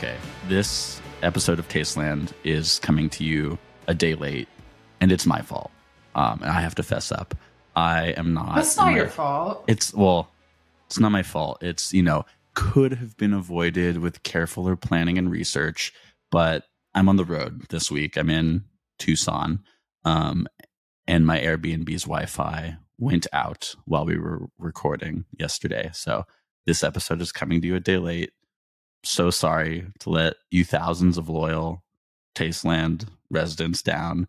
Okay, this episode of Tasteland is coming to you a day late, and it's my fault. And I have to fess up. I am not. That's not your fault. It's not my fault. It's, could have been avoided with carefuler planning and research, but I'm on the road this week. I'm in Tucson, and my Airbnb's Wi-Fi went out while we were recording yesterday. So this episode is coming to you a day late. So sorry to let you thousands of loyal Tasteland residents down.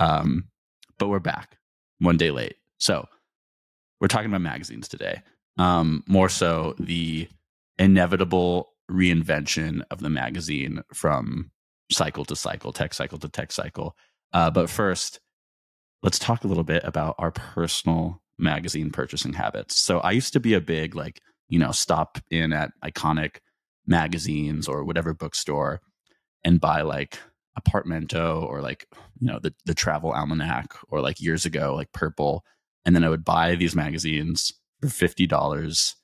But we're back one day late. So we're talking about magazines today. More so the inevitable reinvention of the magazine from cycle to cycle, tech cycle to tech cycle. But first, let's talk a little bit about our personal magazine purchasing habits. So I used to be a big, stop in at iconic magazines or whatever bookstore and buy Apartmento or the Travel Almanac, or years ago Purple, and then I would buy these magazines for $50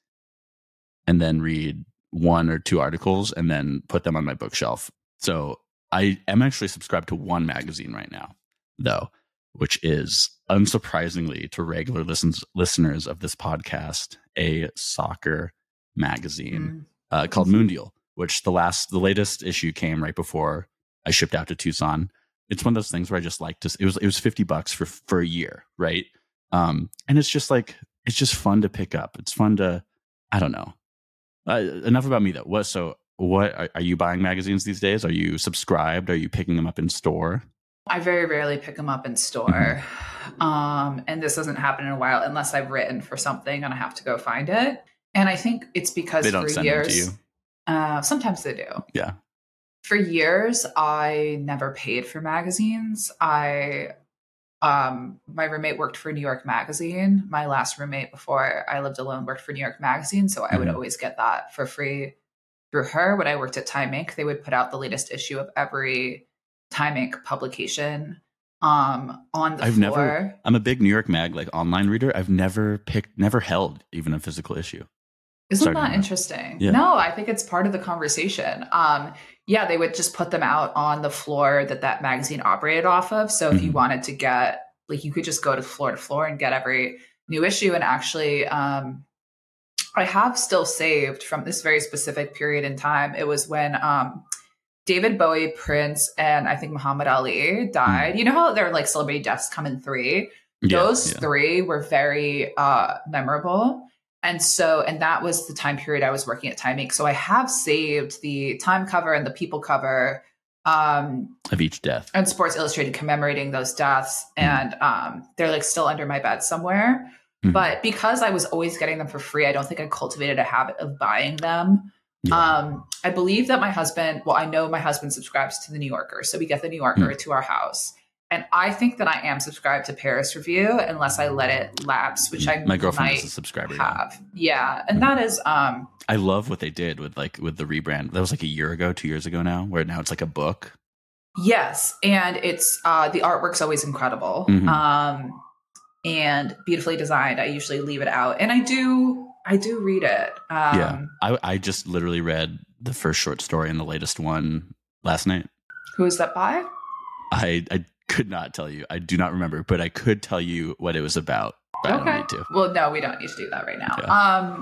and then read one or two articles and then put them on my bookshelf. So I am actually subscribed to one magazine right now, though, which is unsurprisingly to regular listeners of this podcast, a soccer magazine called Mundial, which the latest issue came right before I shipped out to Tucson. It's one of those things where I just like to. It was $50 for a year, right? And it's just it's just fun to pick up. It's fun to, I don't know. Enough about me though. What are you buying magazines these days? Are you subscribed? Are you picking them up in store? I very rarely pick them up in store. And this doesn't happen in a while unless I've written for something and I have to go find it. And I think it's because they don't for send years, them to you. Sometimes they do. Yeah. For years, I never paid for magazines. My roommate worked for New York Magazine. My last roommate before I lived alone worked for New York Magazine. So I would always get that for free through her. When I worked at Time Inc., they would put out the latest issue of every Time Inc. publication on the floor. I'm a big New York Mag online reader. I've never held even a physical issue. Isn't that interesting? Yeah. No, I think it's part of the conversation. They would just put them out on the floor that magazine operated off of. So if you wanted to get, you could just go to floor and get every new issue. And actually, I have still saved from this very specific period in time. It was when David Bowie, Prince, and I think Muhammad Ali died. You know how they're celebrity deaths come in three? Those three were very memorable. And that was the time period I was working at Time Inc. So I have saved the Time cover and the People cover of each death, and Sports Illustrated commemorating those deaths. And they're still under my bed somewhere. But because I was always getting them for free, I don't think I cultivated a habit of buying them. Yeah. I believe that I know my husband subscribes to the New Yorker. So we get the New Yorker to our house. And I think that I am subscribed to Paris Review unless I let it lapse, which my girlfriend might is a subscriber have. Yeah. And that is I love what they did with the rebrand. That was a year ago, 2 years ago now, where now it's a book. Yes. And it's the artwork's always incredible. And beautifully designed. I usually leave it out. And I do read it. I just literally read the first short story in the latest one last night. Who is that by? I could not tell you. I do not remember, but I could tell you what it was about. But okay. I don't need to. Well, no, we don't need to do that right now. Yeah.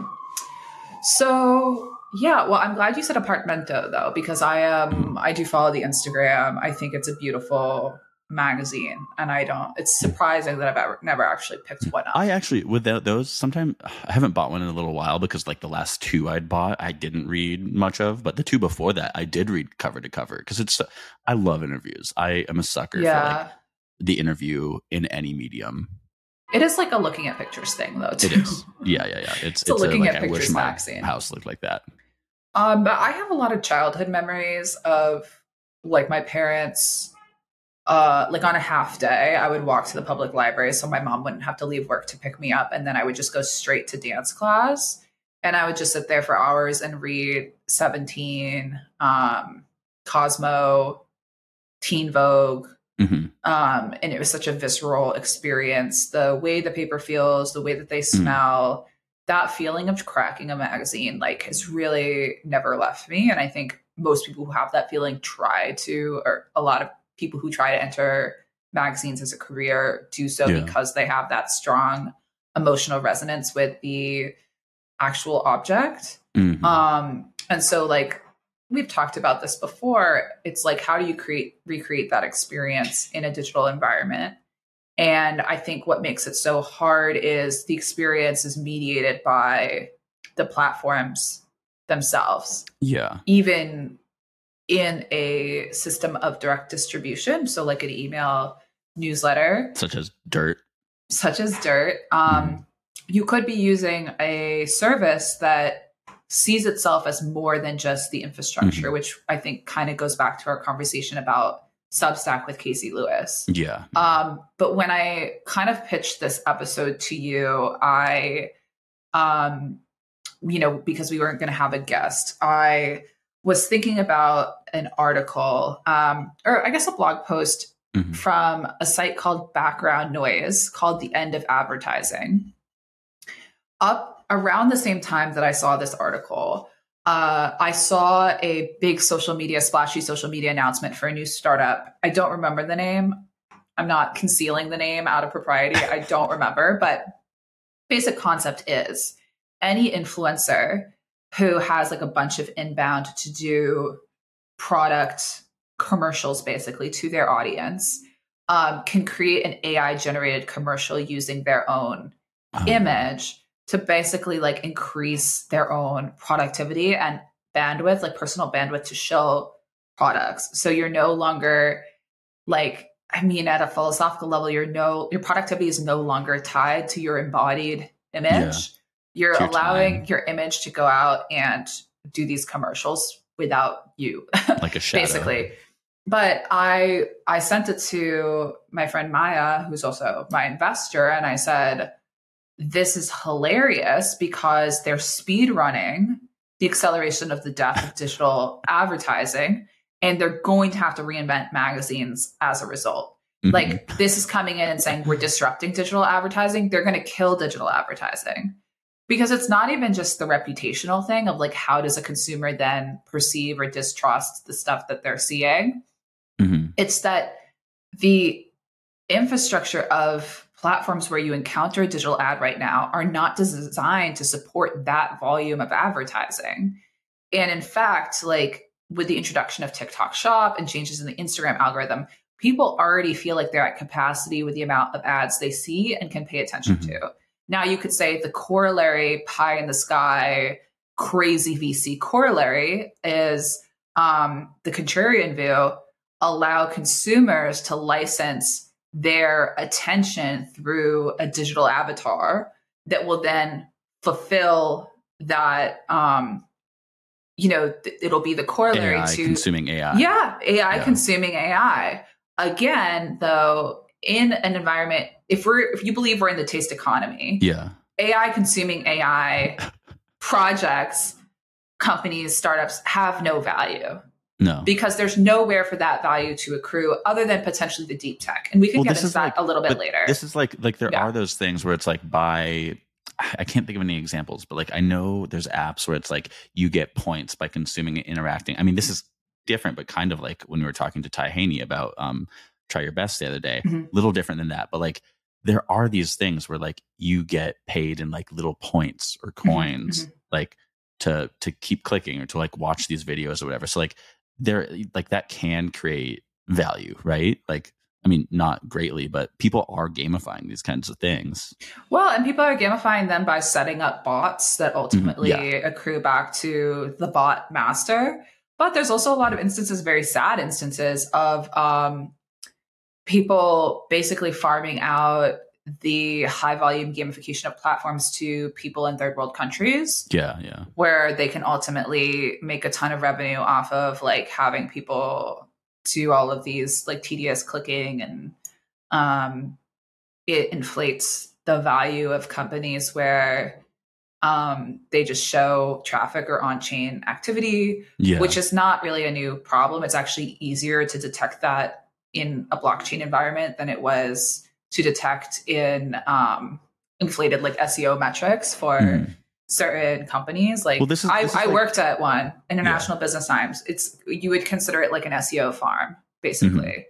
I'm glad you said Apartmento though, because I do follow the Instagram. I think it's a beautiful magazine, and it's surprising that I've never actually picked one up. I actually, with those, sometimes I haven't bought one in a little while because the last two I'd bought, I didn't read much of, but the two before that I did read cover to cover because I love interviews. I am a sucker for the interview in any medium. It is a looking at pictures thing though, too. It is. Yeah. It's looking at I wish pictures my magazine. House looked like that. But I have a lot of childhood memories of my parents. On a half day, I would walk to the public library so my mom wouldn't have to leave work to pick me up. And then I would just go straight to dance class. And I would just sit there for hours and read 17, Cosmo, Teen Vogue. And it was such a visceral experience. The way the paper feels, the way that they smell, that feeling of cracking a magazine, has really never left me. And I think most people who have that feeling or a lot of people who try to enter magazines as a career do so because they have that strong emotional resonance with the actual object. And so like we've talked about this before, it's like, how do you recreate that experience in a digital environment? And I think what makes it so hard is the experience is mediated by the platforms themselves. Yeah. Even in a system of direct distribution, so like an email newsletter, such as Dirt, you could be using a service that sees itself as more than just the infrastructure, which I think kind of goes back to our conversation about Substack with Casey Lewis. Yeah. But when I kind of pitched this episode to you, I, because we weren't going to have a guest, I was thinking about an article, or I guess a blog post from a site called Background Noise called The End of Advertising. Up around the same time that I saw this article, I saw a big splashy social media announcement for a new startup. I don't remember the name. I'm not concealing the name out of propriety. I don't remember, but basic concept is any influencer who has like a bunch of inbound to do product commercials basically to their audience can create an AI generated commercial using their own image to basically like increase their own productivity and bandwidth, like personal bandwidth to show products. So you're no longer like, at a philosophical level, your productivity is no longer tied to your embodied image. Yeah. You're allowing your image to go out and do these commercials without you, like a shadow. Basically. But I sent it to my friend Maya, who's also my investor, and I said, this is hilarious because they're speed running the acceleration of the death of digital advertising, and they're going to have to reinvent magazines as a result. Like this is coming in and saying we're disrupting digital advertising. They're going to kill digital advertising because it's not even just the reputational thing of like, how does a consumer then perceive or distrust the stuff that they're seeing? It's that the infrastructure of platforms where you encounter a digital ad right now are not designed to support that volume of advertising. And in fact, like with the introduction of TikTok Shop and changes in the Instagram algorithm, people already feel like they're at capacity with the amount of ads they see and can pay attention to. Now you could say the corollary pie in the sky, crazy VC corollary is the contrarian view, allow consumers to license their attention through a digital avatar that will then fulfill that, it'll be the corollary AI to consuming AI. Yeah, AI consuming AI. Again, though, in an environment, if you believe we're in the taste economy, AI consuming AI projects, companies, startups have no value. No. Because there's nowhere for that value to accrue other than potentially the deep tech. And we can get into that a little bit later. This is like there are those things where it's like I can't think of any examples, but like I know there's apps where it's like you get points by consuming and interacting. I mean, this is different, but kind of like when we were talking to Ty Haney about Try Your Best the other day, little different than that. But like there are these things where like you get paid in like little points or coins, like to keep clicking or to like watch these videos or whatever. So like there, like that can create value, right? Like, I mean, not greatly, but people are gamifying these kinds of things. Well, and people are gamifying them by setting up bots that ultimately accrue back to the bot master. But there's also a lot of instances, very sad instances of people basically farming out the high volume gamification of platforms to people in third world countries. Where they can ultimately make a ton of revenue off of like having people do all of these like tedious clicking, and it inflates the value of companies where they just show traffic or on-chain activity, which is not really a new problem. It's actually easier to detect that in a blockchain environment than it was to detect in inflated like SEO metrics for certain companies. Like, well, this is I like, worked at one, International Business Times. You would consider it like an SEO farm, basically.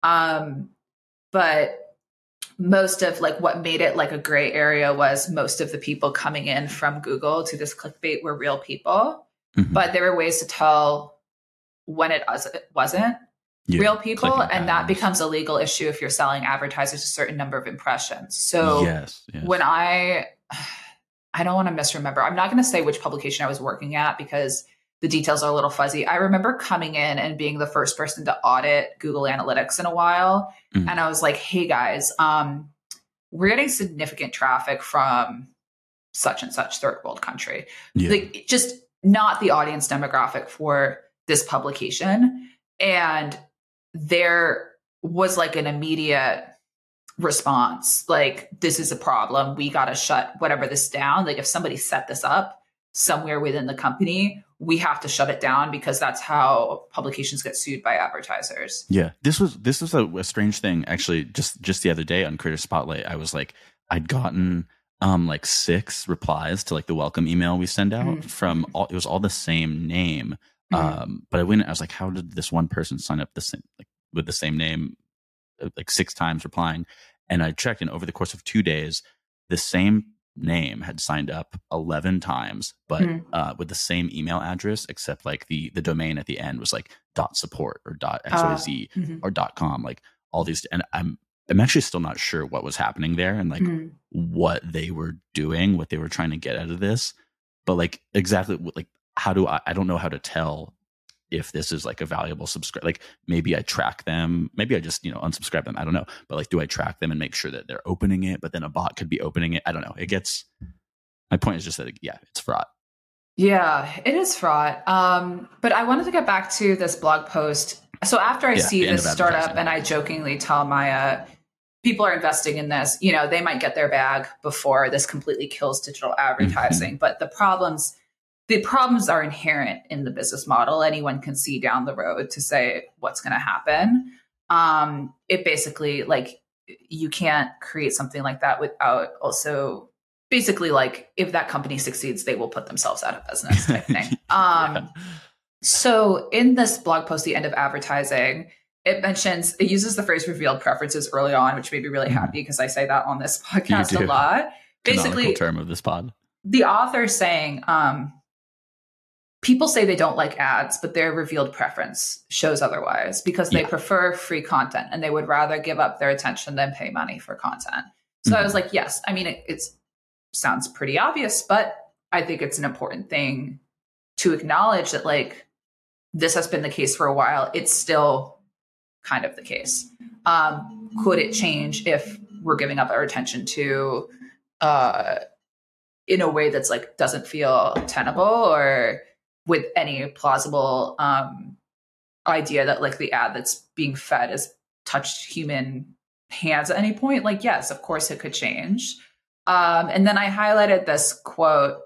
But most of like what made it like a gray area was most of the people coming in from Google to this clickbait were real people. But there were ways to tell when it wasn't real people. And that becomes a legal issue if you're selling advertisers a certain number of impressions. So when I don't want to misremember, I'm not going to say which publication I was working at because the details are a little fuzzy. I remember coming in and being the first person to audit Google Analytics in a while. And I was like, hey guys, we're getting significant traffic from such and such third world country. Like, just not the audience demographic for this publication. And there was like an immediate response, like, this is a problem. We got to shut whatever this down. Like, if somebody set this up somewhere within the company, we have to shut it down because that's how publications get sued by advertisers. Yeah. This was a strange thing. Actually, just the other day on Creator Spotlight, I was like, I'd gotten like 6 replies to like the welcome email we send out from it was all the same name. But I was like, how did this one person sign up with the same name like 6 times replying? And I checked, and over the course of 2 days, the same name had signed up 11 times, but with the same email address, except like the domain at the end was like .support or .xyz or .com, like all these. And I'm actually still not sure what was happening there and like what they were doing, what they were trying to get out of this. But like exactly like how do I don't know how to tell if this is like a valuable subscribe. Like maybe I track them, maybe I just, unsubscribe them. I don't know. But like, do I track them and make sure that they're opening it, but then a bot could be opening it? I don't know. My point is just that, it's fraught. Yeah, it is fraught. But I wanted to get back to this blog post. So after I see this startup and I jokingly tell Maya, people are investing in this, they might get their bag before this completely kills digital advertising. But the problems are inherent in the business model. Anyone can see down the road to say what's going to happen. It basically, like, you can't create something like that without also basically, like, if that company succeeds, they will put themselves out of business type thing. So in this blog post, The End of Advertising, it uses the phrase revealed preferences early on, which made me really happy because I say that on this podcast a lot. Basically, term of this pod. The author saying, people say they don't like ads, but their revealed preference shows otherwise because they prefer free content and they would rather give up their attention than pay money for content. So I was like, yes, I mean, it sounds pretty obvious, but I think it's an important thing to acknowledge that, like, this has been the case for a while. It's still kind of the case. Could it change if we're giving up our attention to, in a way that's like, doesn't feel tenable or with any plausible idea that like the ad that's being fed has touched human hands at any point? Like, yes, of course it could change. And then I highlighted this quote.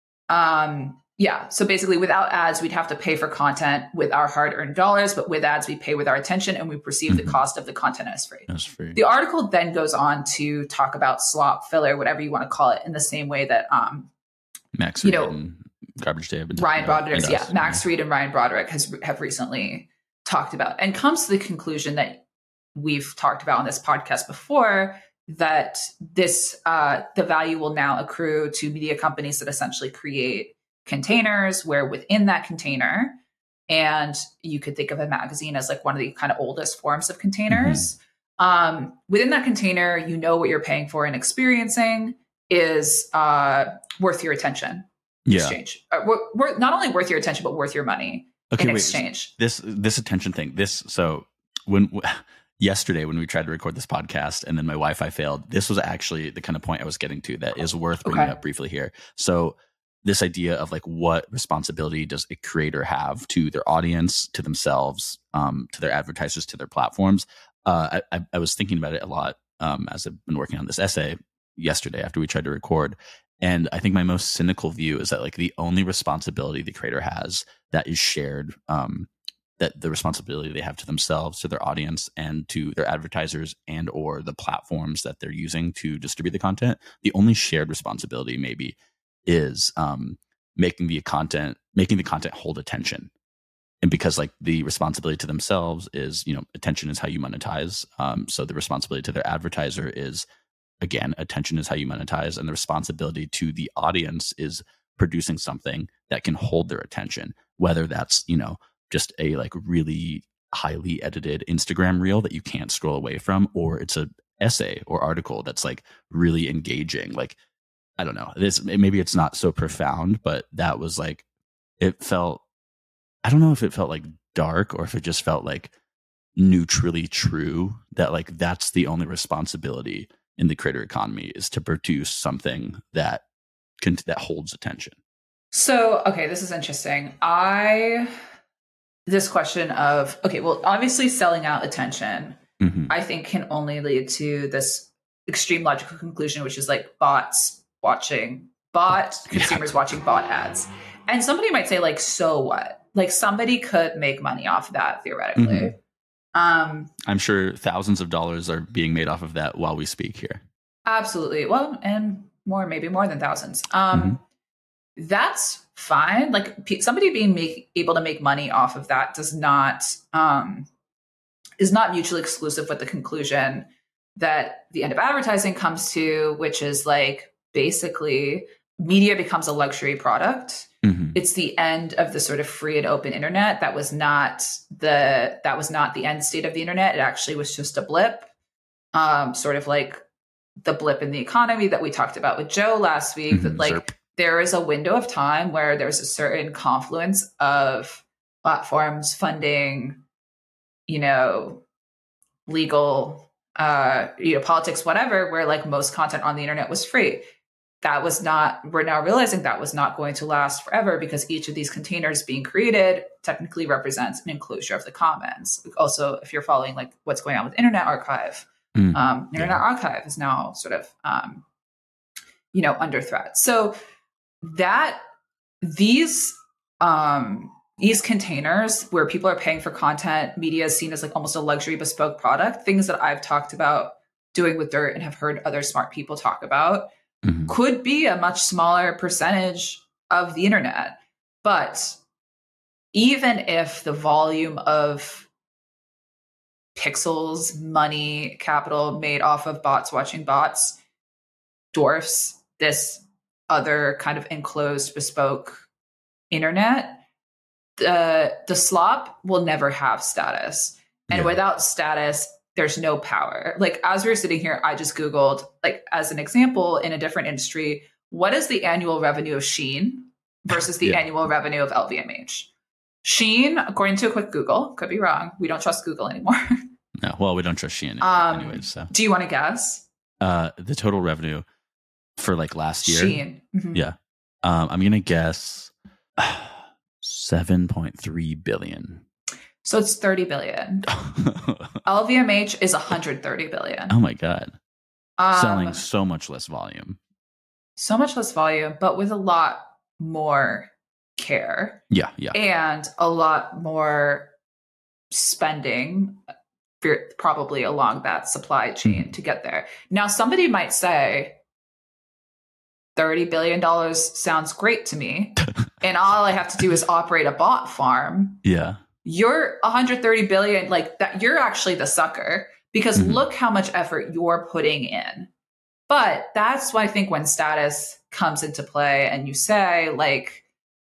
So basically, without ads, we'd have to pay for content with our hard-earned dollars, but with ads, we pay with our attention and we perceive the cost of the content as free. That's free. The article then goes on to talk about slop, filler, whatever you want to call it, in the same way that Max Reed and Garbage Day have been Ryan Broderick, Max Reed and Ryan Broderick have recently talked about, and comes to the conclusion that we've talked about on this podcast before, that this the value will now accrue to media companies that essentially create containers where within that container, and you could think of a magazine as like one of the kind of oldest forms of containers. Within that container, what you're paying for and experiencing is worth your attention. Exchange. Not only worth your attention, but worth your money in exchange. This attention thing. Yesterday when we tried to record this podcast and then my Wi-Fi failed, this was actually the kind of point I was getting to that is worth bringing up briefly here. So this idea of like, what responsibility does a creator have to their audience, to themselves, to their advertisers, to their platforms? I was thinking about it a lot as I've been working on this essay yesterday after we tried to record. And I think my most cynical view is that like the only responsibility the creator has that is shared, that the responsibility they have to themselves, to their audience, and to their advertisers and or the platforms that they're using to distribute the content, the only shared responsibility maybe is making the content hold attention. And because like the responsibility to themselves is, attention is how you monetize. So the responsibility to their advertiser is, again, attention is how you monetize. And the responsibility to the audience is producing something that can hold their attention, whether that's, just a like really highly edited Instagram reel that you can't scroll away from, or it's a essay or article that's like really engaging. Like, I don't know, maybe it's not so profound, but that was like, I don't know if it felt like dark or if it just felt like neutrally true that like that's the only responsibility in the creator economy, is to produce something that holds attention. So, okay, this is interesting. This question of, okay, well, obviously selling out attention, I think can only lead to this extreme logical conclusion, which is like consumers watching bot ads. And somebody might say like, so what? Like somebody could make money off of that theoretically. I'm sure thousands of dollars are being made off of that while we speak here. Absolutely. Well, and maybe more than thousands. That's fine. Like somebody being able to make money off of that is not mutually exclusive with the conclusion that the end of advertising comes to, which is like basically media becomes a luxury product. It's the end of the sort of free and open internet. That was not the end state of the internet. It actually was just a blip, sort of like the blip in the economy that we talked about with Joe last week. That like Zerp. There is a window of time where there's a certain confluence of platforms funding, legal, politics, whatever, where like most content on the internet was free. We're now realizing that was not going to last forever, because each of these containers being created technically represents an enclosure of the commons. Also, if you're following like what's going on with Internet Archive, Internet Archive is now sort of, under threat. So that these containers where people are paying for content, media is seen as like almost a luxury bespoke product, things that I've talked about doing with Dirt and have heard other smart people talk about, could be a much smaller percentage of the internet. But even if the volume of pixels, money, capital made off of bots watching bots dwarfs this other kind of enclosed bespoke internet, the slop will never have status. And without status, there's no power. Like as we were sitting here, I just Googled, like as an example in a different industry, what is the annual revenue of Shein versus the annual revenue of LVMH? Shein, according to a quick Google, could be wrong. We don't trust Google anymore. No, well, we don't trust Shein anyways. So. Do you want to guess? The total revenue for like last year? Shein. Yeah. I'm going to guess 7.3 billion. So it's 30 billion. LVMH is 130 billion. Oh my God. Selling so much less volume. So much less volume, but with a lot more care. Yeah. And a lot more spending, probably along that supply chain to get there. Now, somebody might say, $30 billion sounds great to me. And all I have to do is operate a bot farm. Yeah. You're 130 billion, like that. You're actually the sucker, because look how much effort you're putting in. But that's why I think when status comes into play and you say like,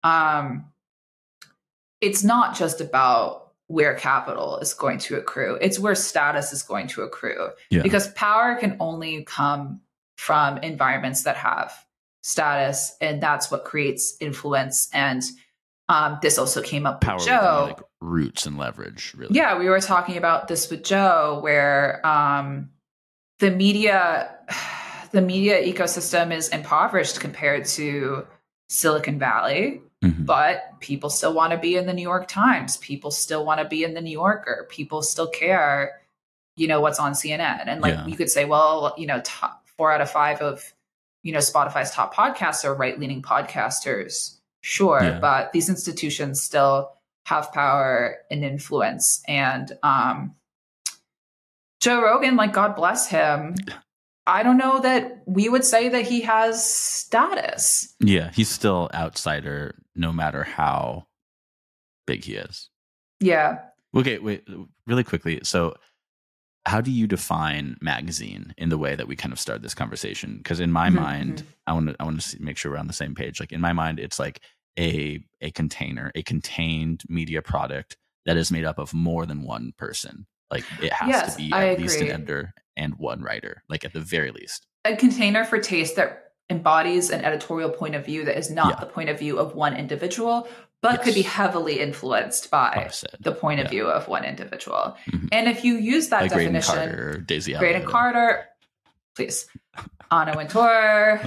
it's not just about where capital is going to accrue. It's where status is going to accrue, because power can only come from environments that have status, and that's what creates influence. And this also came up with Joe. Like roots and leverage, really. Yeah, we were talking about this with Joe, where the media ecosystem is impoverished compared to Silicon Valley, but people still want to be in the New York Times. People still want to be in the New Yorker. People still care, what's on CNN. And like you could say, well, 4 out of 5 of Spotify's top podcasts are right-leaning podcasters. Sure, but these institutions still have power and influence. And Joe Rogan, like God bless him, I don't know that we would say that he has status. Yeah, he's still outsider no matter how big he is. Yeah. Okay, wait, really quickly. So how do you define magazine in the way that we kind of started this conversation? Because in my mind, I want to make sure we're on the same page. Like in my mind, it's like a container, a contained media product that is made up of more than one person. Like it has to be at least an editor and one writer, like at the very least. A container for taste that embodies an editorial point of view that is not the point of view of one individual, but could be heavily influenced by the point of view of one individual. And if you use that like definition, Graydon Carter, Daisy Graydon Carter, please, Anna Wintour,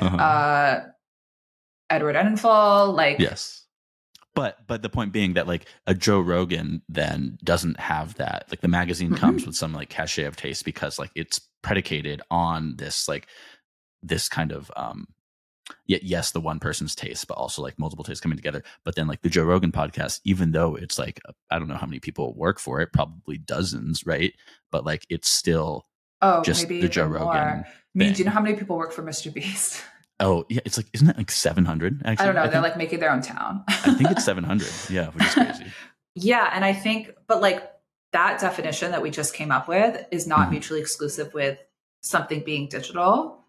Edward Enninful, like yes. But the point being that like a Joe Rogan then doesn't have that. Like the magazine comes with some like cachet of taste because like it's predicated on this like this kind of yes, the one person's taste, but also like multiple tastes coming together. But then like the Joe Rogan podcast, even though it's like I don't know how many people work for it, probably dozens, right? But like it's still just the Joe Rogan. I mean, do you know how many people work for Mr. Beast? Oh, yeah. It's like, isn't it like 700? Actually, I don't know. They're like making their own town. I think it's 700. Yeah, which is crazy. Yeah. And I think, but like that definition that we just came up with is not mutually exclusive with something being digital.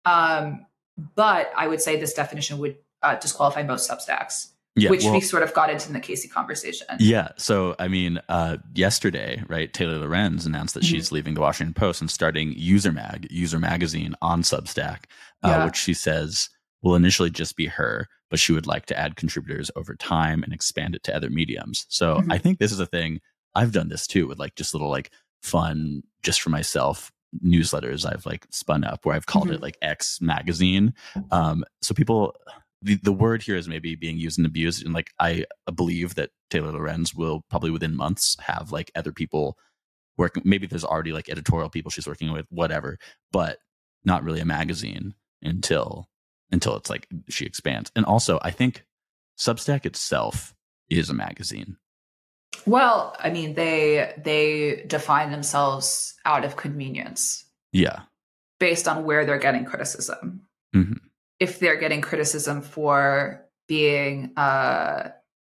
But I would say this definition would disqualify most Substacks. Yeah, which we sort of got into in the Casey conversation. Yeah. So, I mean, yesterday, right, Taylor Lorenz announced that she's leaving the Washington Post and starting User Magazine on Substack, which she says will initially just be her, but she would like to add contributors over time and expand it to other mediums. So I think this is a thing. I've done this too with like just little like fun, just for myself newsletters I've like spun up where I've called it like X Magazine. So people... The word here is maybe being used and abused. And like, I believe that Taylor Lorenz will probably within months have like other people working. Maybe there's already like editorial people she's working with, whatever, but not really a magazine until it's like she expands. And also I think Substack itself is a magazine. Well, I mean, they define themselves out of convenience. Yeah. Based on where they're getting criticism. If they're getting criticism for being a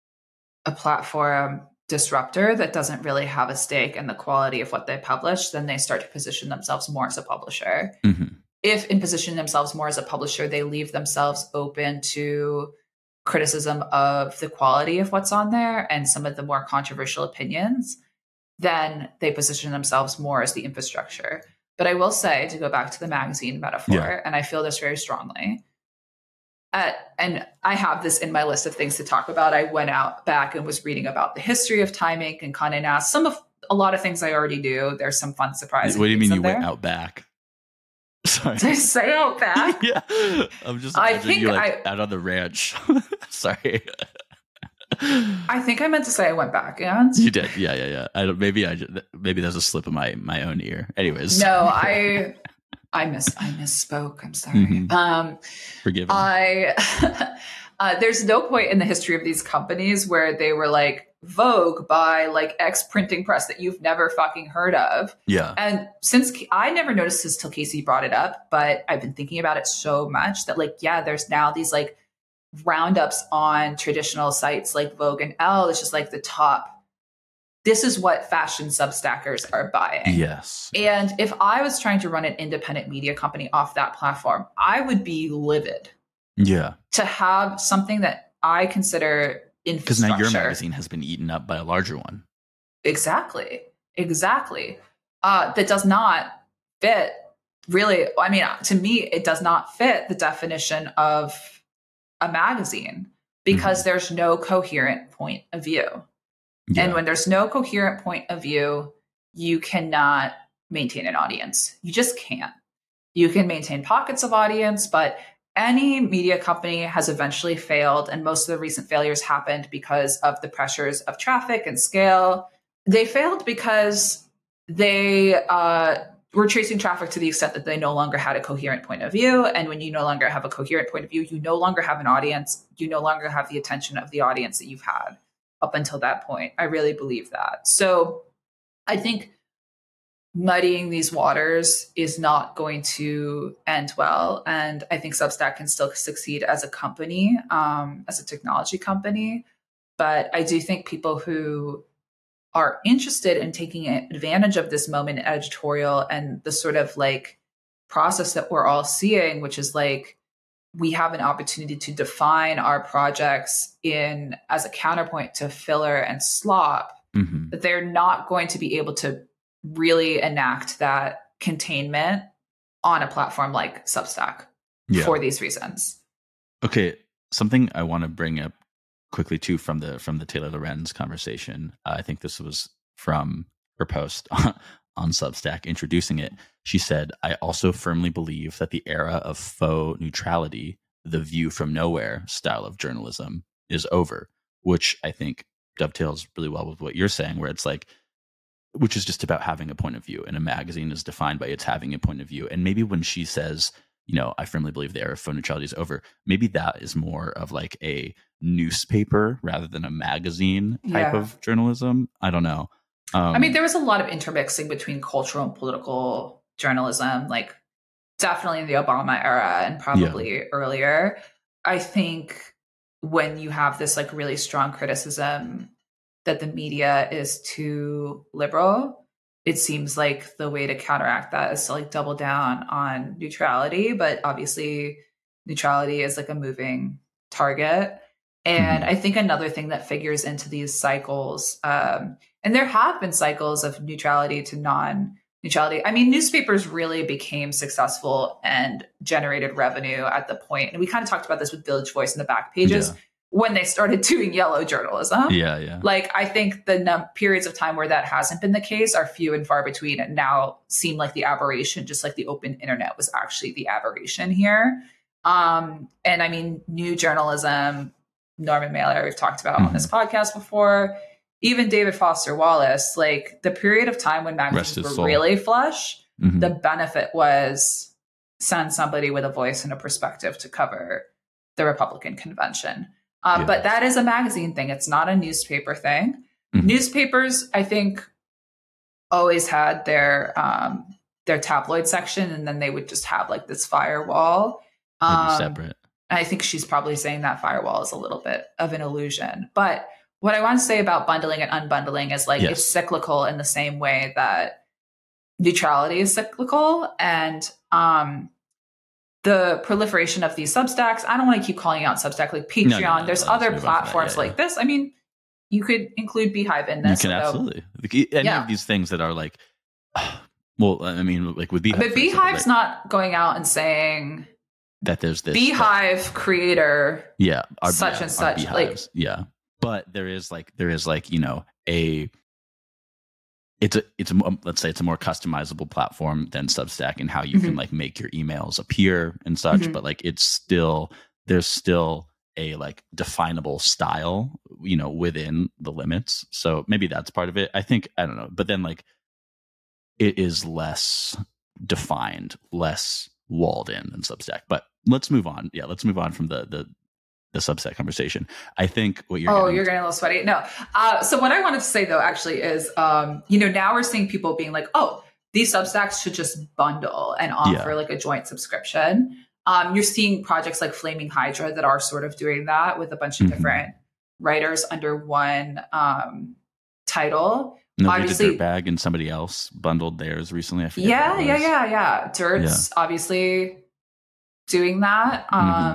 platform disruptor that doesn't really have a stake in the quality of what they publish, then they start to position themselves more as a publisher. If in positioning themselves more as a publisher, they leave themselves open to criticism of the quality of what's on there and some of the more controversial opinions, then they position themselves more as the infrastructure. But I will say, to go back to the magazine metaphor, and I feel this very strongly, and I have this in my list of things to talk about. I went out back and was reading about the history of Time Inc. and Condé Nast. A lot of things I already do. There's some fun surprises. What do you mean you went out back? Sorry. Did I say out back? Yeah. I'm just imagining you like out on the ranch. Sorry. I think I meant to say I went back, and you did. Yeah. Maybe there's a slip of my own ear. Anyways. No, I misspoke. I'm sorry. Forgive me. There's no point in the history of these companies where they were like Vogue by like X printing press that you've never fucking heard of. Yeah. And since I never noticed this till Casey brought it up, but I've been thinking about it so much that like, yeah, there's now these like roundups on traditional sites like Vogue and Elle. It's just like the top. This is what fashion substackers are buying. Yes. And if I was trying to run an independent media company off that platform, I would be livid. Yeah. To have something that I consider infrastructure. Because now your magazine has been eaten up by a larger one. Exactly. That does not fit really. I mean, to me, it does not fit the definition of a magazine because there's no coherent point of view. Yeah. And when there's no coherent point of view, you cannot maintain an audience. You just can't. You can maintain pockets of audience, but any media company has eventually failed. And most of the recent failures happened because of the pressures of traffic and scale. They failed because they were chasing traffic to the extent that they no longer had a coherent point of view. And when you no longer have a coherent point of view, you no longer have an audience. You no longer have the attention of the audience that you've had up until that point. I really believe that. So I think muddying these waters is not going to end well. And I think Substack can still succeed as a company, as a technology company. But I do think people who are interested in taking advantage of this moment in editorial and the sort of like process that we're all seeing, which is like, we have an opportunity to define our projects in as a counterpoint to filler and slop, that they're not going to be able to really enact that containment on a platform like Substack for these reasons. Okay, something I want to bring up quickly too from the Taylor Lorenz conversation. I think this was from her post on Substack introducing it. She said, "I also firmly believe that the era of faux neutrality, the view from nowhere style of journalism, is over," which I think dovetails really well with what you're saying, where it's like, which is just about having a point of view, and a magazine is defined by its having a point of view. And maybe when she says, I firmly believe the era of faux neutrality is over, maybe that is more of like a newspaper rather than a magazine type of journalism. I don't know. I mean, there was a lot of intermixing between cultural and political journalism, like definitely in the Obama era and probably earlier. I think when you have this like really strong criticism that the media is too liberal, it seems like the way to counteract that is to like double down on neutrality. But obviously neutrality is like a moving target. And I think another thing that figures into these cycles, and there have been cycles of neutrality to non-neutrality. I mean, newspapers really became successful and generated revenue at the point, and we kind of talked about this with Village Voice in the back pages, when they started doing yellow journalism. Like, I think the periods of time where that hasn't been the case are few and far between, and now seem like the aberration, just like the open internet was actually the aberration here. And I mean, new journalism, Norman Mailer, we've talked about on this podcast before, even David Foster Wallace, like the period of time when magazines were really flush, the benefit was send somebody with a voice and a perspective to cover the Republican convention. But that is a magazine thing. It's not a newspaper thing. Newspapers, I think, always had their tabloid section, and then they would just have like this firewall. Separate. I think she's probably saying that firewall is a little bit of an illusion. But what I want to say about bundling and unbundling is like it's cyclical in the same way that neutrality is cyclical. And the proliferation of these Substacks, I don't want to keep calling out Substack, like Patreon. No, there's other platforms like this. I mean, you could include Beehive in this. You can absolutely. Any of these things that are like, well, I mean, like with Beehive. But Beehive's not going out and saying that there's this Beehive creator, such and such, like but there is like it's let's say it's a more customizable platform than Substack, and how you can like make your emails appear and such, but like there's still a like definable style, within the limits. So maybe that's part of it. I think, I don't know, but then like it is less defined, less walled in than Substack. But let's move on. Yeah, let's move on from the Substack conversation. I think what you're you're getting a little sweaty. No. So what I wanted to say though, actually, is now we're seeing people being like, oh, these Substacks should just bundle and offer like a joint subscription. You're seeing projects like Flaming Hydra that are sort of doing that with a bunch of different writers under one title. Obviously, Dirtbag and somebody else bundled theirs recently. I forget. Yeah. Dirt's obviously doing that.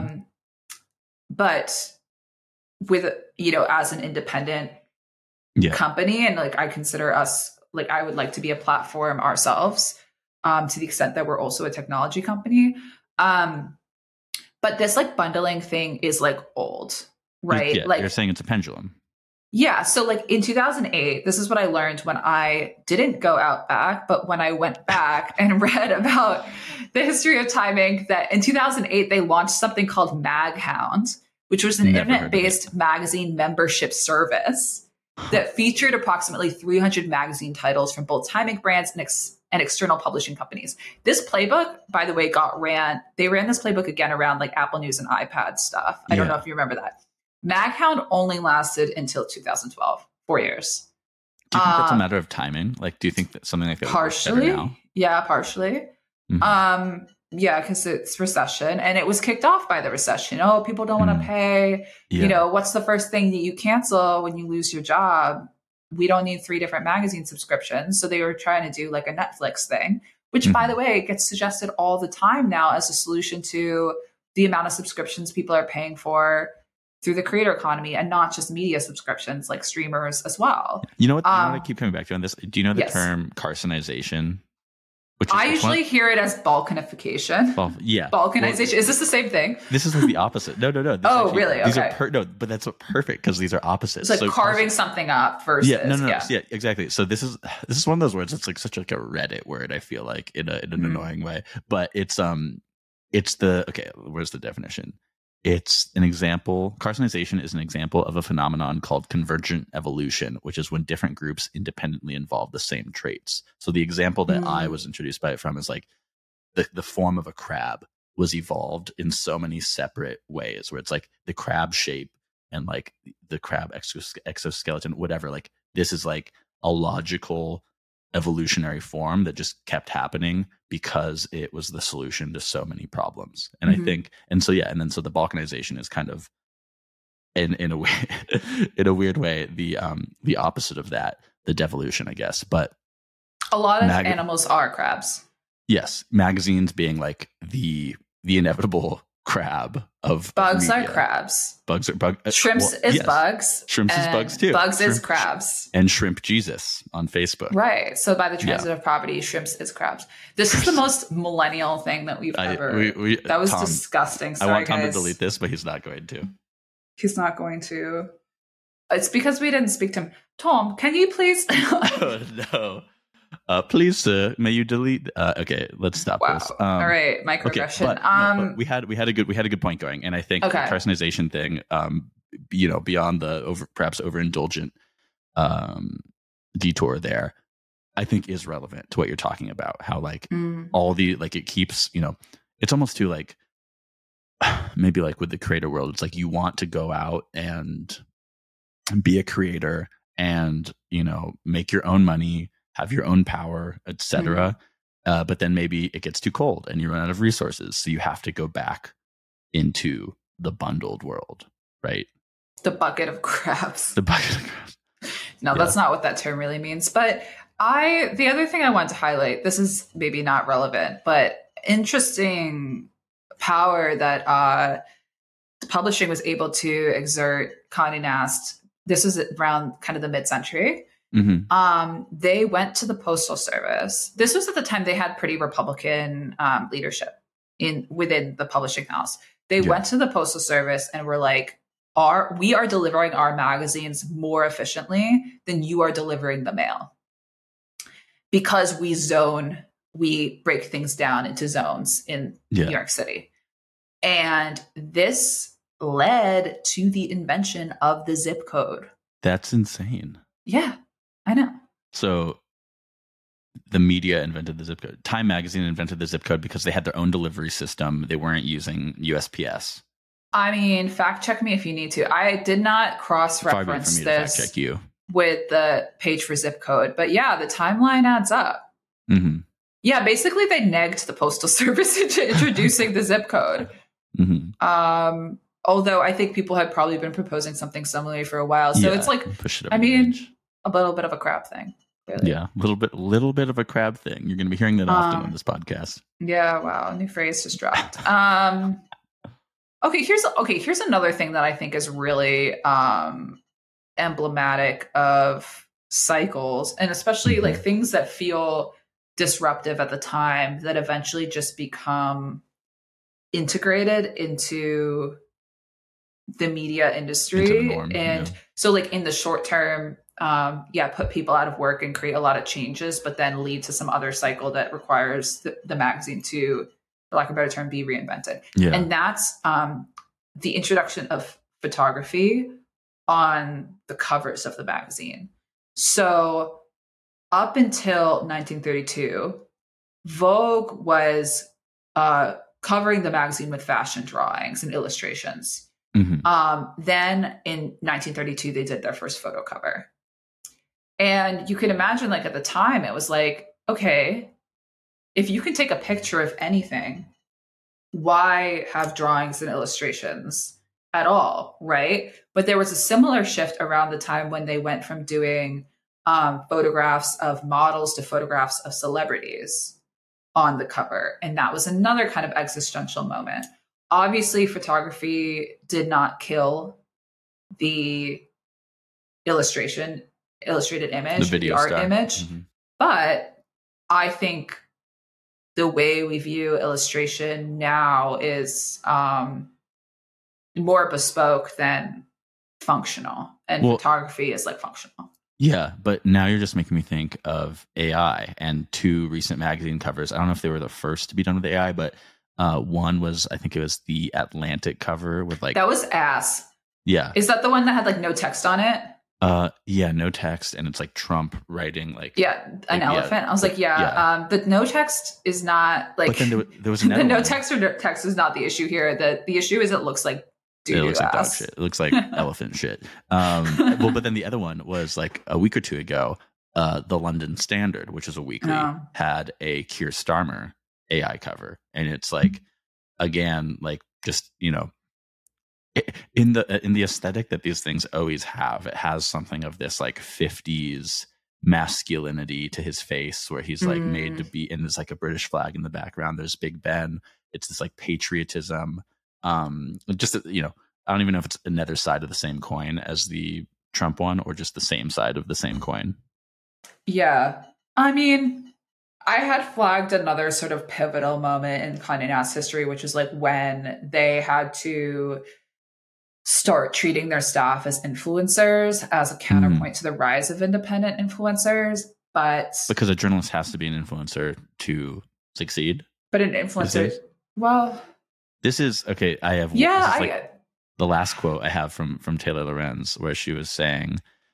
But with, as an independent company, and like I consider us, like I would like to be a platform ourselves, to the extent that we're also a technology company. But this like bundling thing is like old, right? Yeah, like you're saying it's a pendulum. Yeah. So like in 2008, this is what I learned when I didn't go out back, but when I went back and read about the history of timing, that in 2008, they launched something called MagHound, which was an internet-based magazine membership service that featured approximately 300 magazine titles from both timing brands and external publishing companies. This playbook, by the way, they ran this playbook again around like Apple News and iPad stuff. I don't know if you remember that. MagHound only lasted until 2012, 4 years. Do you think that's a matter of timing? Like, do you think that something like that partially would work better now? Yeah, partially. Yeah, because it's recession, and it was kicked off by the recession. Oh, people don't want to pay. Yeah. What's the first thing that you cancel when you lose your job? We don't need 3 different magazine subscriptions. So they were trying to do like a Netflix thing, which by the way, gets suggested all the time now as a solution to the amount of subscriptions people are paying for through the creator economy, and not just media subscriptions, like streamers as well. You know what I keep coming back to on this? Do you know the Yes. term carcinization? I usually hear it as balkanification. Yeah. Balkanization. Well, is this the same thing? This is like the opposite. No. Oh, really? These Okay. are but that's what perfect, because these are opposites. It's like carving something up versus. Yeah, no, yeah, exactly. So this is one of those words that's like such like a Reddit word, I feel like, in an annoying way. But it's the okay, where's the definition? It's an example. Carcinization is an example of a phenomenon called convergent evolution, which is when different groups independently involve the same traits. So the example that I was introduced by it from is like the form of a crab was evolved in so many separate ways, where it's like the crab shape and like the crab exoskeleton, whatever. Like this is like a logical evolutionary form that just kept happening because it was the solution to so many problems. And I think, and so the balkanization is kind of in a way, in a weird way, the opposite of that, the devolution, I guess. But a lot of animals are crabs. Yes, magazines being like the inevitable crab of bugs media. Are crabs. Bugs are bugs. Shrimps is bugs. Shrimps is bugs too. Bugs is crabs. And Shrimp Jesus on Facebook. Right. So by the transitive property, shrimps is crabs. This is the most millennial thing that we've ever. That was Tom, disgusting. Sorry, I want Tom guys. to delete this, but he's not going to. He's not going to. It's because we didn't speak to him. Tom, can you please? Oh, no. Please, sir, may you delete? Okay, let's stop this. All right, microaggression. Okay, but we had a good point going, and I think the carcinization thing, beyond the perhaps overindulgent detour there, I think is relevant to what you're talking about. How like all the like it keeps, it's almost too like maybe like with the creator world, it's like you want to go out and be a creator and make your own money, have your own power, etc. But then maybe it gets too cold and you run out of resources. So you have to go back into the bundled world, right? The bucket of crabs. The bucket of crabs. No, that's not what that term really means. But the other thing I want to highlight, this is maybe not relevant, but interesting power that publishing was able to exert. Condé Nast, this was around kind of the mid-century. They went to the Postal Service. This was at the time they had pretty Republican leadership within the publishing house. They went to the Postal Service and were like, we are delivering our magazines more efficiently than you are delivering the mail. Because we break things down into zones in New York City. And this led to the invention of the zip code. That's insane. Yeah. I know. So the media invented the zip code. Time Magazine invented the zip code because they had their own delivery system. They weren't using USPS. I mean, fact check me if you need to. I did not cross-reference this fact check you with the page for zip code. But yeah, the timeline adds up. Yeah, basically they negged the Postal Service into introducing the zip code. Although I think people had probably been proposing something similar for a while. So it's like, a little bit of a crab thing. Clearly. Yeah, little bit of a crab thing. You're going to be hearing that often on this podcast. Yeah, wow, new phrase just dropped. Okay, here's another thing that I think is really emblematic of cycles, and especially like things that feel disruptive at the time that eventually just become integrated into the media industry. So like in the short term, put people out of work and create a lot of changes, but then lead to some other cycle that requires the magazine to, for lack of a better term, be reinvented. And that's the introduction of photography on the covers of the magazine. So up until 1932, Vogue was covering the magazine with fashion drawings and illustrations. Then in 1932, they did their first photo cover. And you can imagine, like, at the time, it was like, okay, if you can take a picture of anything, why have drawings and illustrations at all, right? But there was a similar shift around the time when they went from doing photographs of models to photographs of celebrities on the cover. And that was another kind of existential moment. Obviously, photography did not kill the illustrated image, the art image. Mm-hmm. But I think the way we view illustration now is more bespoke than functional, and photography is like functional. Yeah, but now you're just making me think of AI and 2 recent magazine covers. I don't know if they were the first to be done with AI, but one was, I think it was the Atlantic cover with like... That was ass. Yeah. Is that the one that had like no text on it? Yeah, no text, and it's like Trump writing like an elephant. I was like, the no text is not like. But then there was the no text or text is not the issue here. The issue is it looks like it looks like dog shit. It looks like elephant shit. Well, but then the other one was like a week or two ago. The London Standard, which is a weekly, had a Keir Starmer AI cover, and it's like, again, like just in the aesthetic that these things always have, it has something of this like 50s masculinity to his face, where he's like made to be, and there's like a British flag in the background. There's Big Ben. It's this like patriotism. Just I don't even know if it's another side of the same coin as the Trump one, or just the same side of the same coin. Yeah, I mean, I had flagged another sort of pivotal moment in Condé Nast history, which is like when they had to start treating their staff as influencers as a counterpoint to the rise of independent influencers. But because a journalist has to be an influencer to succeed. But an influencer, this is okay. I have the last quote I have from Taylor Lorenz, where she was saying,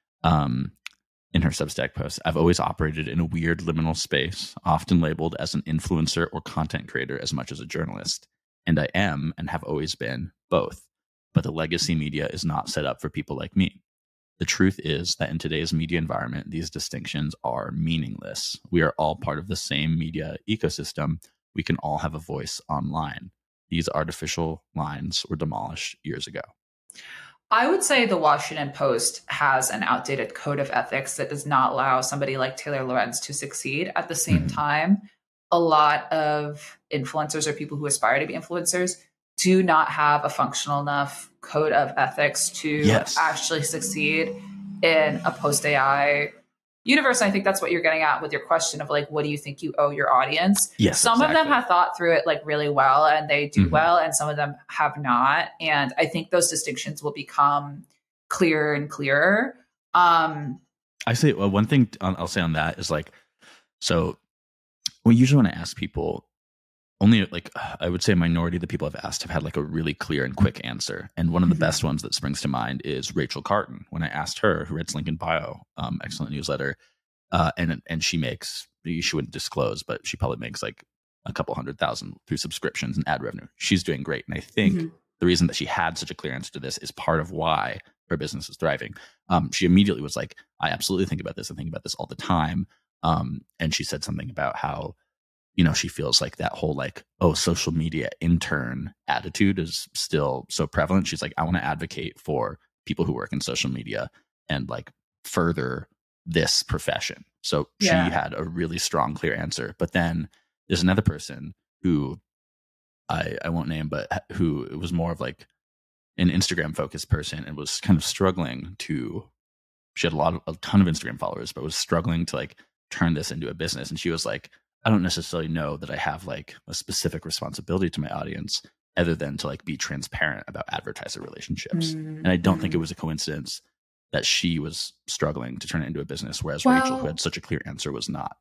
in her Substack post, "I've always operated in a weird liminal space, often labeled as an influencer or content creator as much as a journalist. And I am, and have always been, both. But the legacy media is not set up for people like me. The truth is that in today's media environment, these distinctions are meaningless. We are all part of the same media ecosystem. We can all have a voice online. These artificial lines were demolished years ago." I would say the Washington Post has an outdated code of ethics that does not allow somebody like Taylor Lorenz to succeed. At the same time, a lot of influencers or people who aspire to be influencers do not have a functional enough code of ethics to actually succeed in a post-AI universe. And I think that's what you're getting at with your question of like, what do you think you owe your audience? Yes, some of them have thought through it like really well, and they do well, and some of them have not. And I think those distinctions will become clearer and clearer. I say one thing I'll say on that is like, so we usually want to ask people, only like I would say a minority of the people I've asked have had like a really clear and quick answer. And one of the best ones that springs to mind is Rachel Carton. When I asked her, who writes Link in Bio, excellent newsletter, and she makes, she wouldn't disclose, but she probably makes like a couple 100,000 through subscriptions and ad revenue. She's doing great. And I think the reason that she had such a clear answer to this is part of why her business is thriving. She immediately was like, I absolutely think about this. I think about this all the time. And she said something about how, she feels like that whole like, social media intern attitude is still so prevalent. She's like, I want to advocate for people who work in social media and like further this profession. So she had a really strong, clear answer. But then there's another person who I won't name, but who was more of like an Instagram focused person and was kind of struggling to, she had a ton of Instagram followers, but was struggling to like turn this into a business. And she was like, I don't necessarily know that I have like a specific responsibility to my audience other than to like be transparent about advertiser relationships. And I don't think it was a coincidence that she was struggling to turn it into a business, whereas Rachel, who had such a clear answer, was not.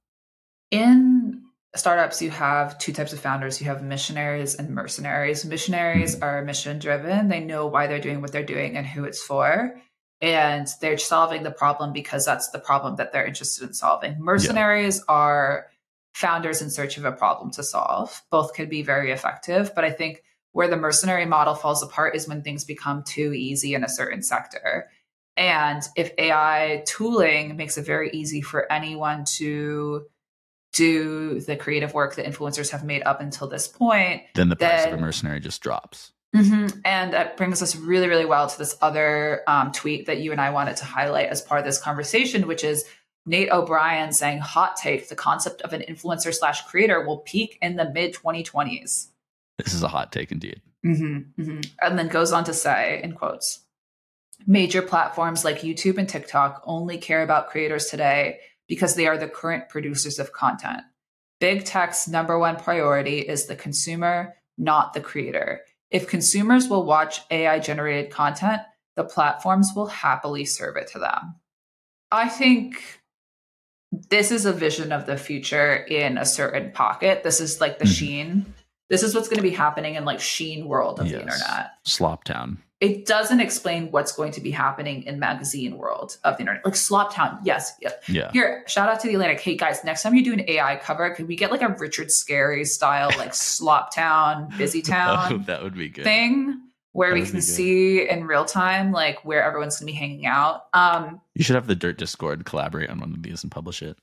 In startups, you have 2 types of founders. You have missionaries and mercenaries. Missionaries are mission driven. They know why they're doing what they're doing and who it's for. And they're solving the problem because that's the problem that they're interested in solving. Mercenaries are founders in search of a problem to solve. Both could be very effective, but I think where the mercenary model falls apart is when things become too easy in a certain sector. And if AI tooling makes it very easy for anyone to do the creative work that influencers have made up until this point, then the price of a mercenary just drops. And that brings us really, really well to this other tweet that you and I wanted to highlight as part of this conversation, which is Nate O'Brien saying, hot take, the concept of an influencer / creator will peak in the mid 2020s. This is a hot take indeed. And then goes on to say, in quotes, major platforms like YouTube and TikTok only care about creators today because they are the current producers of content. Big tech's number one priority is the consumer, not the creator. If consumers will watch AI-generated content, the platforms will happily serve it to them. I think this is a vision of the future in a certain pocket. This is like the Shein. This is what's going to be happening in like Shein world of the internet. Sloptown. It doesn't explain what's going to be happening in magazine world of the internet. Like Sloptown, yes. Yeah. Here, shout out to the Atlantic. Hey guys, next time you do an AI cover, could we get like a Richard Scarry style, like Sloptown, Busy Town that would be good. thing where we can see in real time like where everyone's going to be hanging out. You should have the Dirt Discord collaborate on one of these and publish it.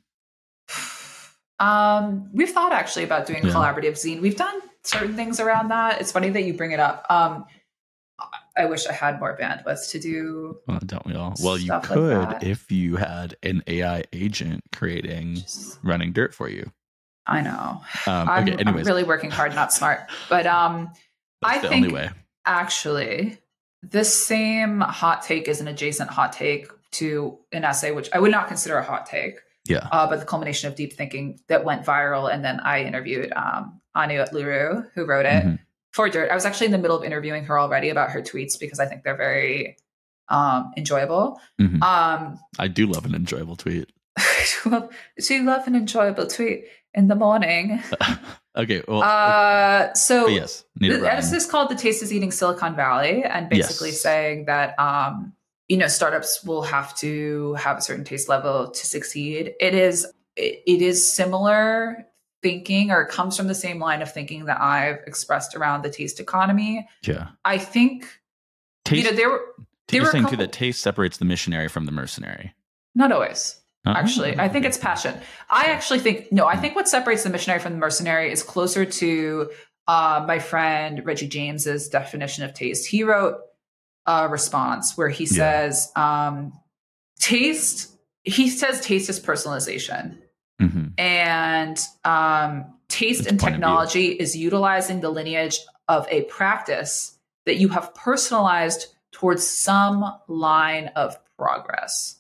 We've thought actually about doing collaborative zine. We've done certain things around that. It's funny that you bring it up. I wish I had more bandwidth to do. Well, don't we all? Well, you could like if you had an AI agent running Dirt for you. I know. I'm really working hard, not smart. But I think only way. Actually, this same hot take is an adjacent hot take to an essay, which I would not consider a hot take. Yeah. But the culmination of deep thinking that went viral. And then I interviewed Anu Leroux, who wrote it for Dirt. I was actually in the middle of interviewing her already about her tweets because I think they're very enjoyable. I do love an enjoyable tweet. Do you love an enjoyable tweet in the morning? Okay. Well, so yes, this is called The Taste is Eating Silicon Valley, and basically saying that startups will have to have a certain taste level to succeed. It is similar thinking, or it comes from the same line of thinking that I've expressed around the taste economy. Yeah, I think taste, there were saying too that taste separates the missionary from the mercenary. Not always. Actually, I think it's passion. I think what separates the missionary from the mercenary is closer to my friend Reggie James's definition of taste. He wrote a response where he says, taste is personalization. And taste and technology is utilizing the lineage of a practice that you have personalized towards some line of progress.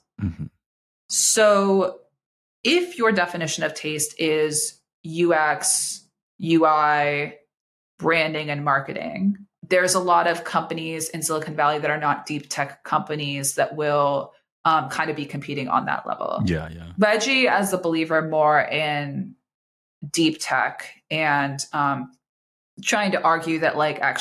So if your definition of taste is UX, UI, branding, and marketing, there's a lot of companies in Silicon Valley that are not deep tech companies that will kind of be competing on that level. Yeah. Reggie, as a believer more in deep tech and trying to argue that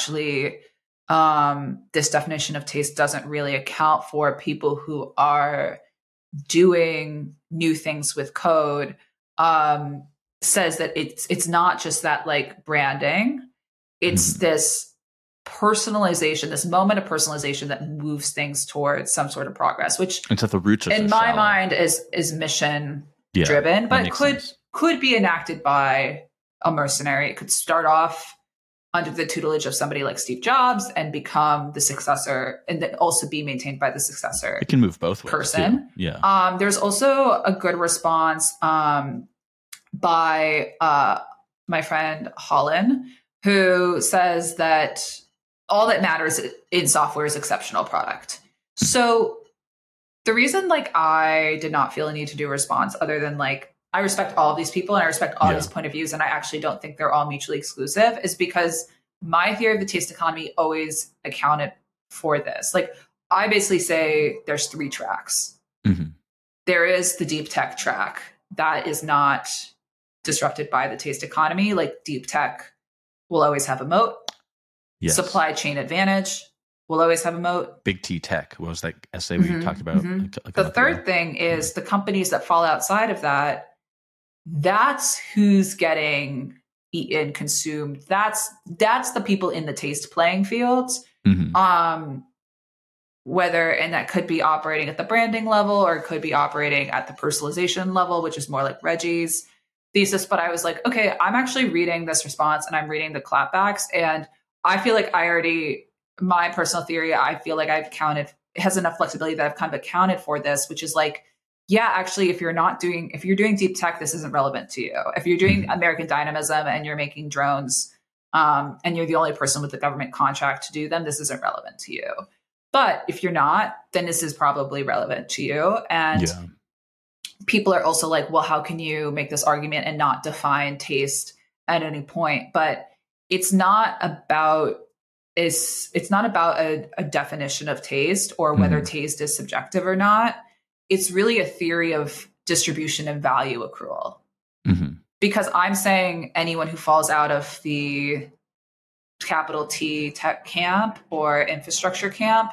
this definition of taste doesn't really account for people who are doing new things with code, says that it's not just that like branding, it's this personalization, this moment of personalization that moves things towards some sort of progress, which it's at the roots of in my mind is mission driven, but could be enacted by a mercenary. It could start off under the tutelage of somebody like Steve Jobs and become the successor, and then also be maintained by the successor. It can move both ways. Person. Too. Yeah. There's also a good response by my friend Holland, who says that all that matters in software is exceptional product. So the reason I did not feel a need to do a response, other than I respect all of these people and I respect all these point of views, and I actually don't think they're all mutually exclusive, is because my theory of the taste economy always accounted for this. I basically say there's 3 tracks. There is the deep tech track that is not disrupted by the taste economy. Deep tech will always have a moat. Yes. Supply chain advantage will always have a moat. Big T tech. What was that essay we talked about? The third thing is the companies that fall outside of that. That's who's getting eaten, consumed. That's the people in the taste playing fields. and that could be operating at the branding level or it could be operating at the personalization level, which is more like Reggie's thesis. But I was like, okay, I'm actually reading this response and I'm reading the clapbacks. And I feel like my personal theory, I feel like it has enough flexibility that I've kind of accounted for this, which is like, yeah, actually, if you're doing deep tech, this isn't relevant to you. If you're doing American Dynamism and you're making drones, and you're the only person with the government contract to do them, this isn't relevant to you. But if you're not, then this is probably relevant to you. And people are also like, well, how can you make this argument and not define taste at any point? But it's not about a definition of taste or whether taste is subjective or not. It's really a theory of distribution and value accrual. Because I'm saying anyone who falls out of the capital T tech camp or infrastructure camp,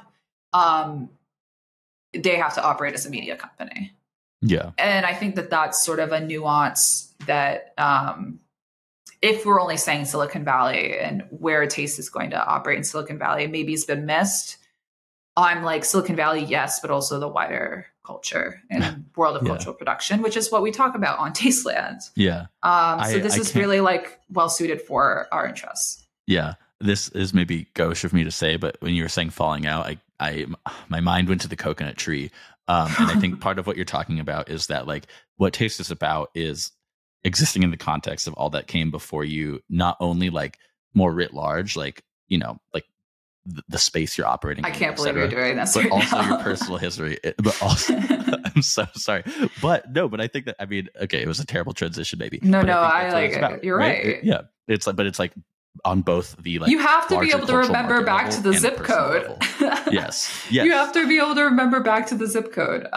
they have to operate as a media company. Yeah. And I think that that's sort of a nuance that if we're only saying Silicon Valley and where taste is going to operate in Silicon Valley, maybe it's been missed. I'm like Silicon Valley, yes, but also the wider culture and world of cultural production, which is what we talk about on Tasteland. Yeah. So this is really like well suited for our interests. Yeah. This is maybe gauche of me to say, but when you were saying falling out, my mind went to the coconut tree. And I think part of what you're talking about is that like what taste is about is existing in the context of all that came before you, not only like more writ large, like, you know, like the space you're operating I in, can't believe you're doing this, but right also now. Your personal history. But also, I'm so sorry, but I think that, I mean, okay, it was a terrible transition, maybe. No, I like it. About, you're right. Yeah, it's like on both the like you have to be able to remember back to the zip code. Yes. You have to be able to remember back to the zip code.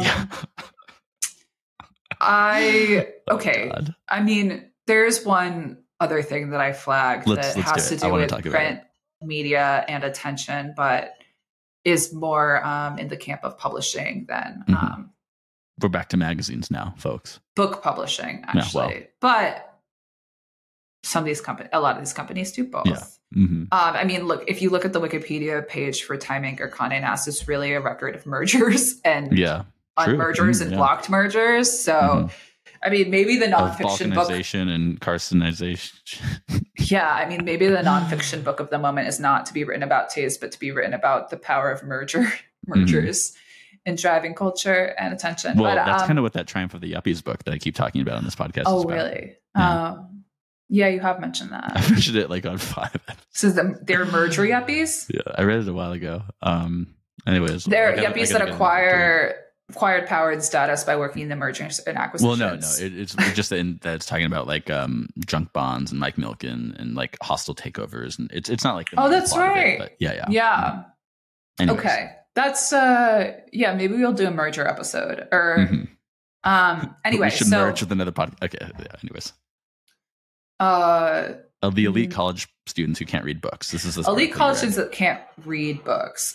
Okay. God. I mean, there's one other thing that I flagged that has to do with print media and attention, but is more in the camp of publishing than we're back to magazines now, folks. Book publishing, actually. But a lot of these companies do both. Yeah. I mean, look, if you look at the Wikipedia page for Time Inc. or Condé Nast, it's really a record of mergers and unmergers and blocked mergers. So, I mean, maybe the nonfiction book and carcinization. Yeah, I mean, maybe the nonfiction book of the moment is not to be written about taste, but to be written about the power of mergers and driving culture and attention. Well, but, that's kind of what that Triumph of the Yuppies book that I keep talking about on this podcast is about. Really? Yeah, you have mentioned that. I mentioned it like on 5 episodes. So they're merger yuppies? Yeah, I read it a while ago. Anyways. They're yuppies that acquired power and status by working in the mergers and acquisitions. Well, no. It's just that it's talking about like junk bonds and Mike Milken and like hostile takeovers. And it's not like... that's right. But yeah. Anyways. Okay. That's... maybe we'll do a merger episode. Or... anyway, we should merge with another podcast. Okay. Yeah, anyways. Of the elite college students who can't read books. This is the elite college students that can't read books.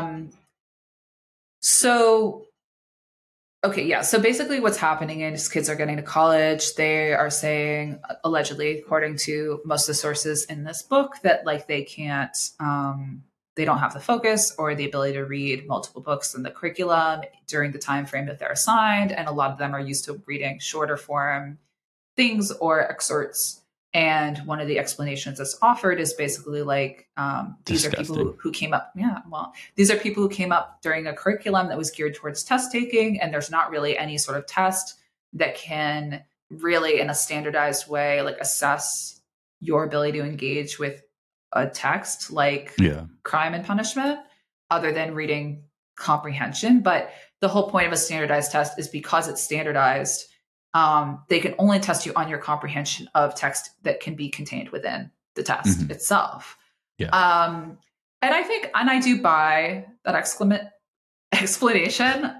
So basically what's happening is kids are getting to college. They are saying, allegedly, according to most of the sources in this book, that like they can't, they don't have the focus or the ability to read multiple books in the curriculum during the time frame that they're assigned. And a lot of them are used to reading shorter form things or excerpts. And one of the explanations that's offered is basically like, these are people who came up. Yeah, well, these are people who came up during a curriculum that was geared towards test taking. And there's not really any sort of test that can really in a standardized way, like assess your ability to engage with a text like Crime and Punishment other than reading comprehension. But the whole point of a standardized test is because it's standardized, they can only test you on your comprehension of text that can be contained within the test itself. Yeah. And I think, and I do buy that explanation.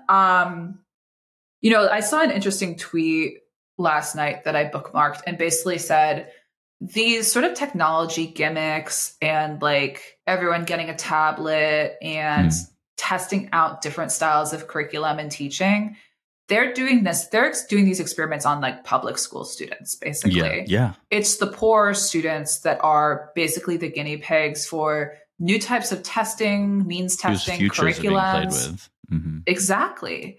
I saw an interesting tweet last night that I bookmarked and basically said these sort of technology gimmicks and like everyone getting a tablet and testing out different styles of curriculum and teaching. They're doing these experiments on like public school students, basically. Yeah. It's the poor students that are basically the guinea pigs for new types of testing, means testing, Whose futures are being played curriculums. with. Mm-hmm. Exactly.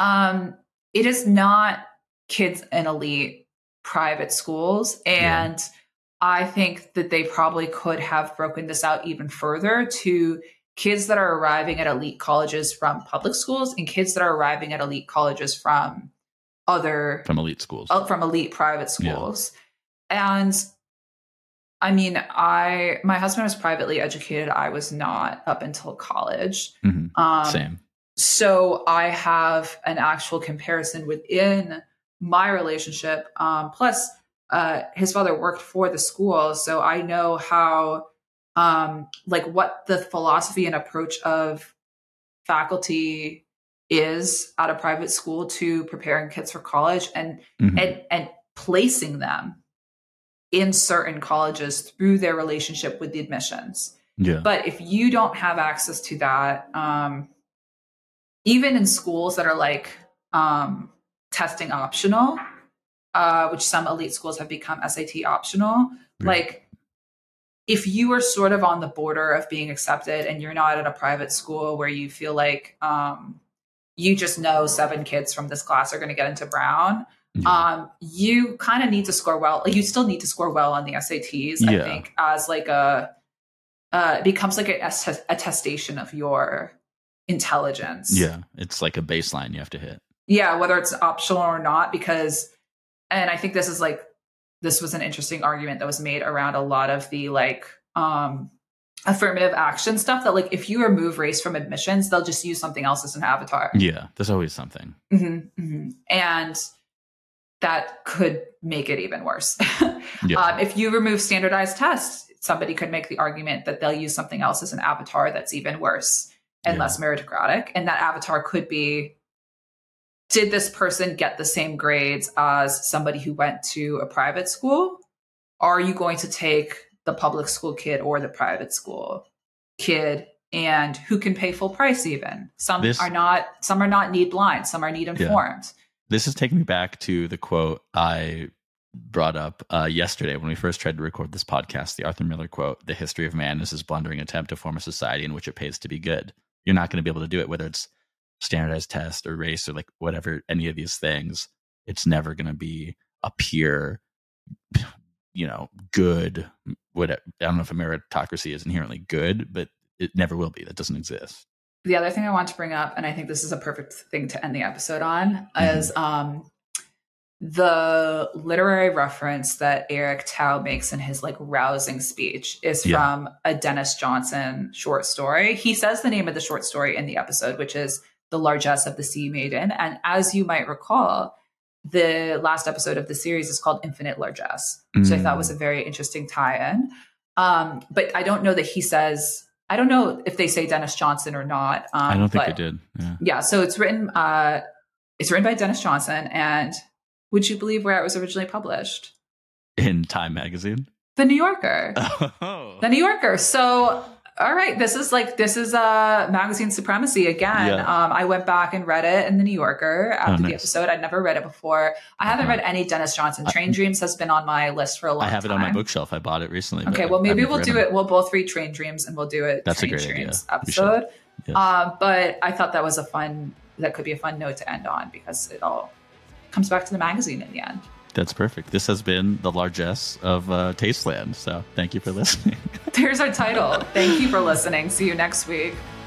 It is not kids in elite private schools. And I think that they probably could have broken this out even further to kids that are arriving at elite colleges from public schools and kids that are arriving at elite colleges from elite schools, from elite private schools. And I mean, my husband was privately educated. I was not up until college. Mm-hmm. Same. So I have an actual comparison within my relationship. Plus, his father worked for the school. So I know how, like what the philosophy and approach of faculty is at a private school to preparing kids for college and placing them in certain colleges through their relationship with the admissions. Yeah. But if you don't have access to that, even in schools that are like testing optional, which some elite schools have become SAT optional, like if you are sort of on the border of being accepted and you're not at a private school where you feel like you just know 7 kids from this class are going to get into Brown, you kind of need to score well. Like you still need to score well on the SATs, I think, as like it becomes like an attestation of your intelligence. Yeah, it's like a baseline you have to hit. Yeah, whether it's optional or not, because, and I think this was an interesting argument that was made around a lot of the like affirmative action stuff that like if you remove race from admissions, they'll just use something else as an avatar. Yeah, there's always something. And that could make it even worse. If you remove standardized tests, somebody could make the argument that they'll use something else as an avatar that's even worse and less meritocratic. And that avatar could be, did this person get the same grades as somebody who went to a private school? Are you going to take the public school kid or the private school kid, and who can pay full price even? Some are not need blind, some are need informed. Yeah. This is taking me back to the quote I brought up yesterday when we first tried to record this podcast, the Arthur Miller quote, "The history of man is his blundering attempt to form a society in which it pays to be good." You're not going to be able to do it, whether it's standardized test or race or like whatever, any of these things. It's never going to be a pure, good, whatever. I don't know if a meritocracy is inherently good, but it never will be. That doesn't exist. The other thing I want to bring up, and I think this is a perfect thing to end the episode on, is the literary reference that Eric Tao makes in his like rousing speech is from a Dennis Johnson short story. He says the name of the short story in the episode, which is The Largesse of the Sea Maiden. And as you might recall, the last episode of the series is called Infinite Largesse, which I thought was a very interesting tie-in. But I don't know that he says, I don't know if they say Dennis Johnson or not. I don't think they did. Yeah. So it's written by Dennis Johnson. And would you believe where it was originally published? In Time magazine? The New Yorker. Oh. The New Yorker. So, all right, this is magazine supremacy again. Yeah. I went back and read it in the New Yorker after the episode. I'd never read it before. I haven't read any Dennis Johnson. Train Dreams has been on my list for a long time. I have it on my bookshelf. I bought it recently. Okay, well, maybe we'll do it. We'll both read Train Dreams and we'll do it. That's Train a great Dreams idea. episode. Yes. But I thought that could be a fun note to end on because it all comes back to the magazine in the end. That's perfect. This has been the largesse of Tasteland. So thank you for listening. There's our title. Thank you for listening. See you next week.